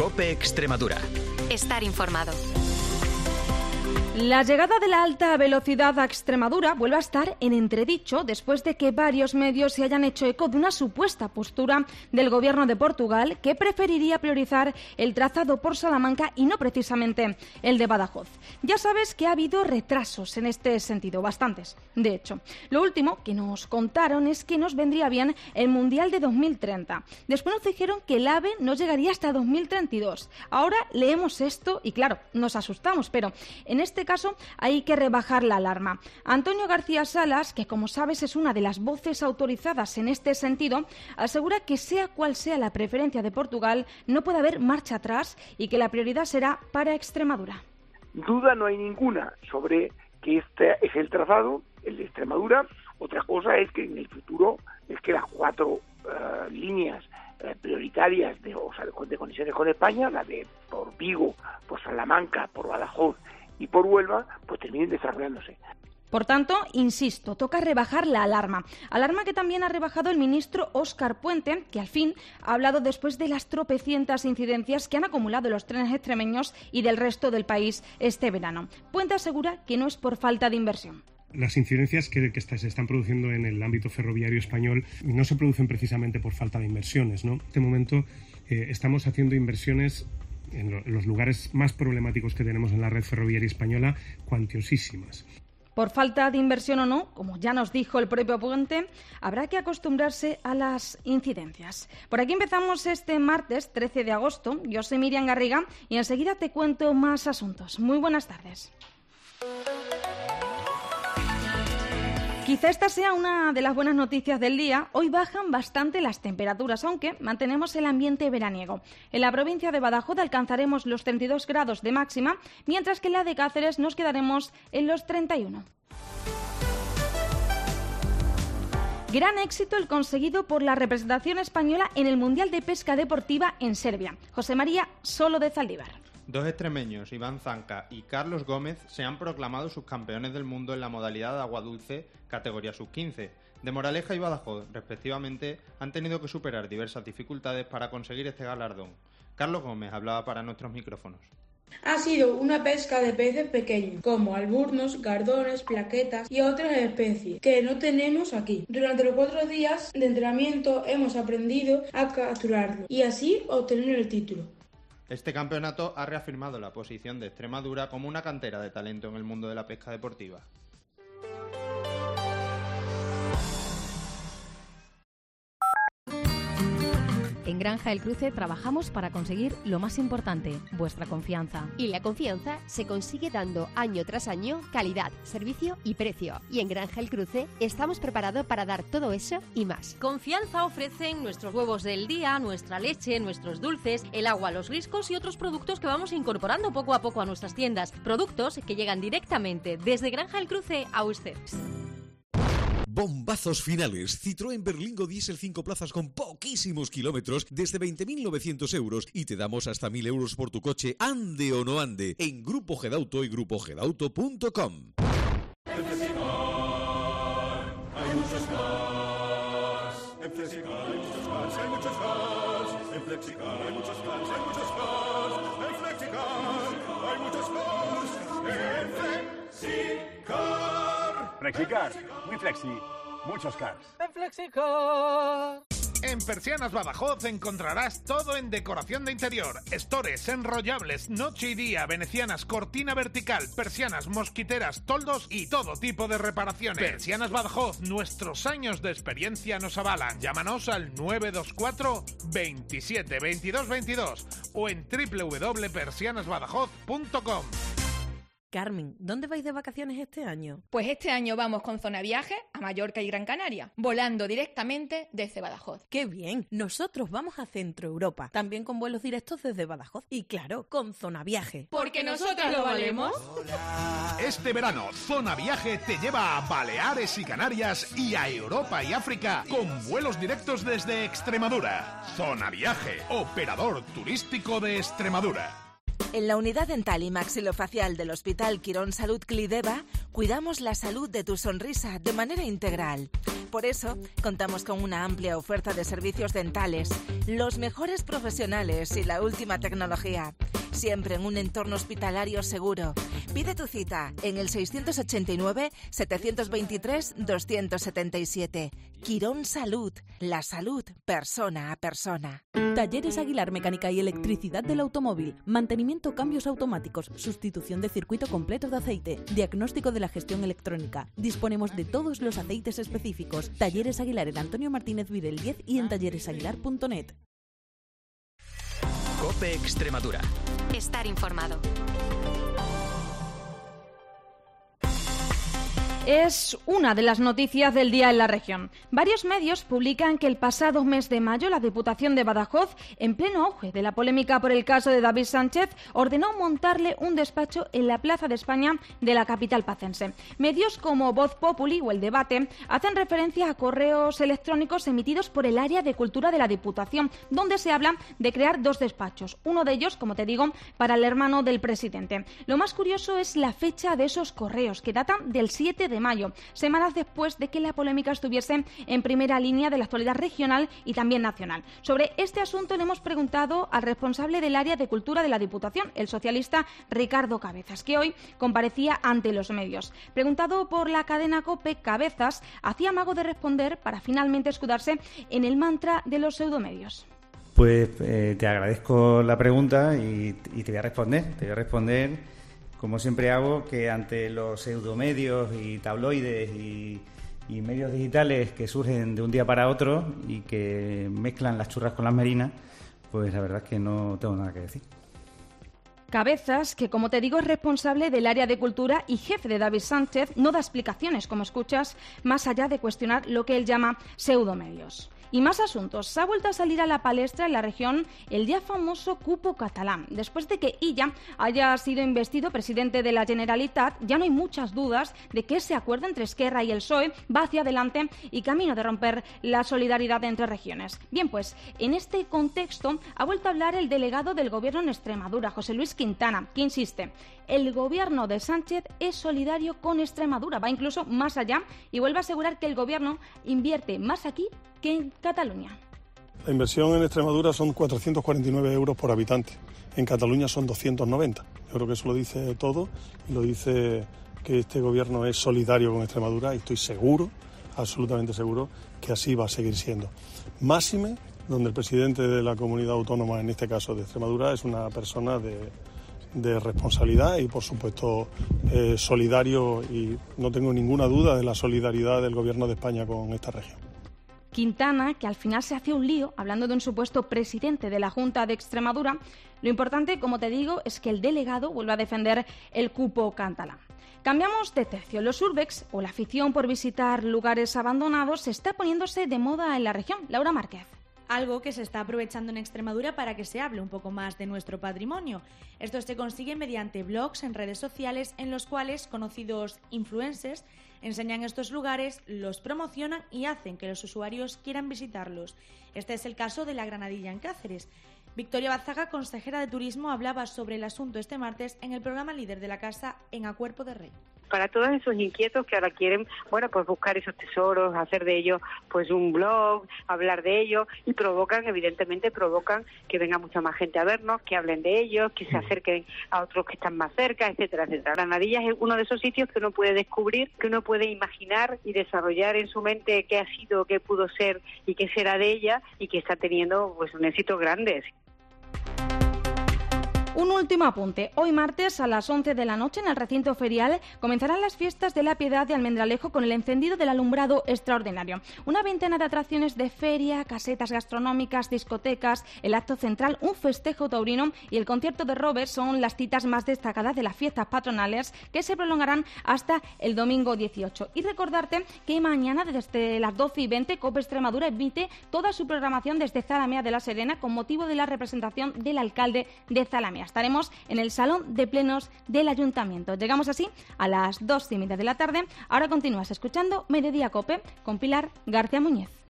COPE Extremadura. Estar informado. La llegada de la alta velocidad a Extremadura vuelve a estar en entredicho después de que varios medios se hayan hecho eco de una supuesta postura del Gobierno de Portugal que preferiría priorizar el trazado por Salamanca y no precisamente el de Badajoz. Ya sabes que ha habido retrasos en este sentido, bastantes, de hecho. Lo último que nos contaron es que nos vendría bien el Mundial de 2030. Después nos dijeron que el AVE no llegaría hasta 2032. Ahora leemos esto y claro, nos asustamos, pero en este caso hay que rebajar la alarma. Antonio García Salas, que como sabes es una de las voces autorizadas en este sentido, asegura que sea cual sea la preferencia de Portugal, no puede haber marcha atrás y que la prioridad será para Extremadura. Duda no hay ninguna sobre que este es el trazado, el de Extremadura. Otra cosa es que en el futuro es que las cuatro líneas prioritarias de conexiones con España, la de por Vigo, por Salamanca, por Badajoz y por Huelva, pues terminen desarrollándose. Por tanto, insisto, toca rebajar la alarma. Alarma que también ha rebajado el ministro Óscar Puente, que al fin ha hablado después de las tropecientas incidencias que han acumulado los trenes extremeños y del resto del país este verano. Puente asegura que no es por falta de inversión. Las incidencias que se están produciendo en el ámbito ferroviario español no se producen precisamente por falta de inversiones, ¿no? En este momento estamos haciendo inversiones en los lugares más problemáticos que tenemos en la red ferroviaria española, cuantiosísimas. Por falta de inversión o no, como ya nos dijo el propio Puente, habrá que acostumbrarse a las incidencias. Por aquí empezamos este martes 13 de agosto. Yo soy Miriam Garriga y enseguida te cuento más asuntos. Muy buenas tardes. Quizá esta sea una de las buenas noticias del día. Hoy bajan bastante las temperaturas, aunque mantenemos el ambiente veraniego. En la provincia de Badajoz alcanzaremos los 32 grados de máxima, mientras que en la de Cáceres nos quedaremos en los 31. Gran éxito el conseguido por la representación española en el Mundial de Pesca Deportiva en Serbia. José María Solo de Zaldívar. Dos extremeños, Iván Zanca y Carlos Gómez, se han proclamado subcampeones del mundo en la modalidad de agua dulce, categoría sub-15. De Moraleja y Badajoz, respectivamente, han tenido que superar diversas dificultades para conseguir este galardón. Carlos Gómez hablaba para nuestros micrófonos. Ha sido una pesca de peces pequeños, como alburnos, gardones, plaquetas y otras especies que no tenemos aquí. Durante los 4 días de entrenamiento hemos aprendido a capturarlo y así obtener el título. Este campeonato ha reafirmado la posición de Extremadura como una cantera de talento en el mundo de la pesca deportiva. En Granja El Cruce trabajamos para conseguir lo más importante, vuestra confianza. Y la confianza se consigue dando año tras año calidad, servicio y precio. Y en Granja El Cruce estamos preparados para dar todo eso y más. Confianza ofrecen nuestros huevos del día, nuestra leche, nuestros dulces, el agua, los riscos y otros productos que vamos incorporando poco a poco a nuestras tiendas. Productos que llegan directamente desde Granja El Cruce a usted. Bombazos finales. Citroën Berlingo Diesel 5 plazas con poquísimos kilómetros desde 20.900 euros y te damos hasta 1.000 euros por tu coche, ande o no ande, en Grupo Gedauto y grupogedauto.com. En Flexicar hay muchos cars. En Flexicar hay muchos cars, hay muchos cars. En Flexicar hay muchos cars, hay muchos cars. En Flexicar hay muchos cars. En Flexicar. Flexicar, muy flexi, muchos cars. En Flexicar. En Persianas Badajoz encontrarás todo en decoración de interior, estores, enrollables, noche y día, venecianas, cortina vertical, persianas, mosquiteras, toldos y todo tipo de reparaciones. Persianas Badajoz, nuestros años de experiencia nos avalan. Llámanos al 924 27 22 22 o en www.persianasbadajoz.com. Carmen, ¿dónde vais de vacaciones este año? Pues este año vamos con Zona Viaje a Mallorca y Gran Canaria, volando directamente desde Badajoz. ¡Qué bien! Nosotros vamos a Centro Europa, también con vuelos directos desde Badajoz y claro, con Zona Viaje. ¿Porque nosotras lo valemos? Este verano, Zona Viaje te lleva a Baleares y Canarias y a Europa y África con vuelos directos desde Extremadura. Zona Viaje, operador turístico de Extremadura. En la unidad dental y maxilofacial del Hospital Quirón Salud Clideva cuidamos la salud de tu sonrisa de manera integral. Por eso, contamos con una amplia oferta de servicios dentales, los mejores profesionales y la última tecnología. Siempre en un entorno hospitalario seguro. Pide tu cita en el 689-723-277. Quirón Salud. La salud persona a persona. Talleres Aguilar Mecánica y Electricidad del Automóvil. Mantenimiento, cambios automáticos, sustitución de circuito completo de aceite, diagnóstico de la gestión electrónica. Disponemos de todos los aceites específicos. Talleres Aguilar en Antonio Martínez Videl 10 y en talleresaguilar.net. COPE Extremadura. Estar informado. Es una de las noticias del día en la región. Varios medios publican que el pasado mes de mayo la Diputación de Badajoz, en pleno auge de la polémica por el caso de David Sánchez, ordenó montarle un despacho en la Plaza de España de la capital pacense. Medios como Voz Populi o El Debate hacen referencia a correos electrónicos emitidos por el área de cultura de la Diputación, donde se habla de crear 2 despachos, uno de ellos, como te digo, para el hermano del presidente. Lo más curioso es la fecha de esos correos, que datan del 7 de mayo, semanas después de que la polémica estuviese en primera línea de la actualidad regional y también nacional. Sobre este asunto le hemos preguntado al responsable del área de cultura de la Diputación, el socialista Ricardo Cabezas, que hoy comparecía ante los medios. Preguntado por la cadena COPE, Cabezas hacía amago de responder para finalmente escudarse en el mantra de los pseudomedios. Pues te agradezco la pregunta y te voy a responder. Te voy a responder como siempre hago, que ante los pseudomedios y tabloides y medios digitales que surgen de un día para otro y que mezclan las churras con las merinas, pues la verdad es que no tengo nada que decir. Cabezas, que como te digo es responsable del área de cultura y jefe de David Sánchez, no da explicaciones, como escuchas, más allá de cuestionar lo que él llama pseudomedios. Y más asuntos. Se ha vuelto a salir a la palestra en la región el ya famoso cupo catalán. Después de que Illa haya sido investido presidente de la Generalitat, ya no hay muchas dudas de que ese acuerdo entre Esquerra y el PSOE va hacia adelante y camino de romper la solidaridad entre regiones. Bien, pues en este contexto ha vuelto a hablar el delegado del Gobierno en Extremadura, José Luis Quintana, que insiste: el Gobierno de Sánchez es solidario con Extremadura, va incluso más allá y vuelve a asegurar que el Gobierno invierte más aquí que en Cataluña. La inversión en Extremadura son 449 euros por habitante. En Cataluña son 290. Yo creo que eso lo dice todo y lo dice que este gobierno es solidario con Extremadura y estoy seguro, absolutamente seguro, que así va a seguir siendo. Máxime, donde el presidente de la comunidad autónoma, en este caso de Extremadura, es una persona de responsabilidad y, por supuesto, solidario, y no tengo ninguna duda de la solidaridad del gobierno de España con esta región. Quintana, que al final se hace un lío hablando de un supuesto presidente de la Junta de Extremadura. Lo importante, como te digo, es que el delegado vuelva a defender el cupo catalán. Cambiamos de tercio. Los urbex, o la afición por visitar lugares abandonados, se está poniéndose de moda en la región. Laura Márquez. Algo que se está aprovechando en Extremadura para que se hable un poco más de nuestro patrimonio. Esto se consigue mediante blogs en redes sociales en los cuales conocidos influencers enseñan estos lugares, los promocionan y hacen que los usuarios quieran visitarlos. Este es el caso de La Granadilla en Cáceres. Victoria Bazaga, consejera de Turismo, hablaba sobre el asunto este martes en el programa líder de la casa En A Cuerpo de Rey. Para todos esos inquietos que ahora quieren, bueno, pues buscar esos tesoros, hacer de ellos pues un blog, hablar de ellos, y evidentemente provocan que venga mucha más gente a vernos, que hablen de ellos, que se acerquen a otros que están más cerca, etcétera, etcétera. Granadilla es uno de esos sitios que uno puede descubrir, que uno puede imaginar y desarrollar en su mente qué ha sido, qué pudo ser y qué será de ella, y que está teniendo pues un éxito grande. Un último apunte. Hoy martes a las 11 de la noche en el recinto ferial comenzarán las fiestas de la Piedad de Almendralejo con el encendido del alumbrado extraordinario. Una veintena de atracciones de feria, casetas gastronómicas, discotecas, el acto central, un festejo taurino y el concierto de Robert son las citas más destacadas de las fiestas patronales que se prolongarán hasta el domingo 18. Y recordarte que mañana desde las 12:20 COPE Extremadura emite toda su programación desde Zalamea de la Serena con motivo de la representación del alcalde de Zalamea. Estaremos en el Salón de Plenos del Ayuntamiento. Llegamos así a las 2:30 de la tarde. Ahora continúas escuchando Mediodía COPE con Pilar García Muñez.